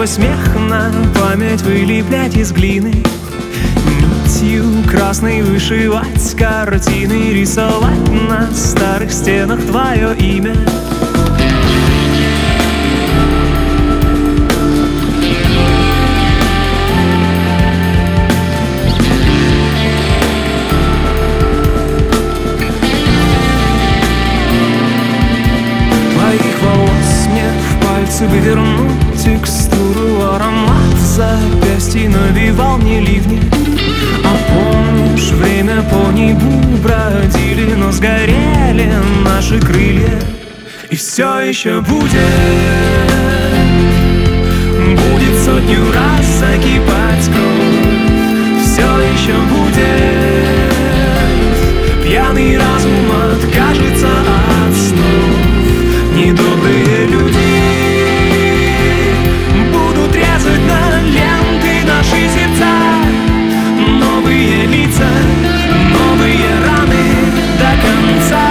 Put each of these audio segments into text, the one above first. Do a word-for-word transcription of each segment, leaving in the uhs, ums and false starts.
твой смех на память вылеплять из глины, нитью красной вышивать картины, рисовать на старых стенах твое имя. Твоих волос мне в пальцы бы вернуть текстуру, аромат запястья навевал мне ливни. А помнишь, время по небу бродили, но сгорели наши крылья. И все еще будет, будет сотню раз закипать кровь. Все еще будет, пьяный разум откажется от снов. Недобрые люди будут резать на ленты наши сердца. Новые лица, новые раны до конца.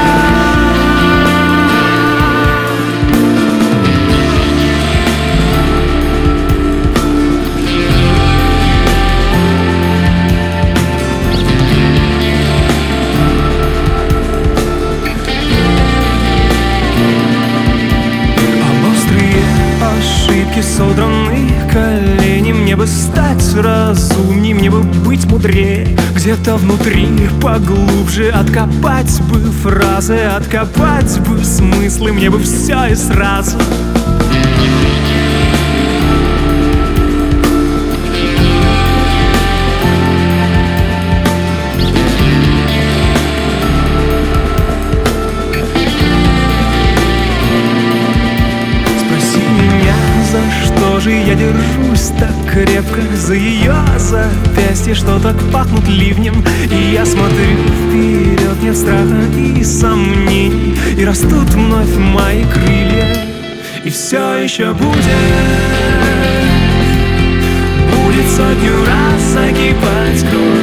А острые ошибки содраны колени. Мне бы стать разумней, мне бы быть мудрее. Где-то внутри поглубже откопать бы фразы, откопать бы смыслы, мне бы все и сразу. Что же я держусь так крепко за ее запястье, что так пахнут ливнем? И я смотрю вперед, нет страха и сомнений, и растут вновь мои крылья. И все еще будет, будет сотню раз закипать кровь.